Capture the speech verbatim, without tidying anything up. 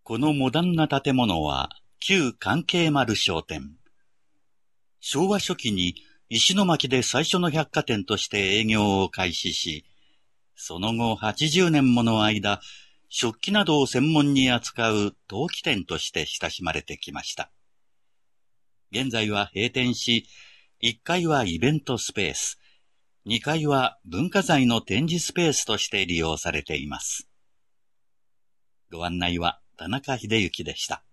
このモダンな建物は旧関係丸商店。昭和初期に石巻で最初の百貨店として営業を開始し、その後はちじゅうねんもの間、食器などを専門に扱う陶器店として親しまれてきました。現在は閉店し、いっかいはイベントスペース、にかいは文化財の展示スペースとして利用されています。ご案内は田中秀幸でした。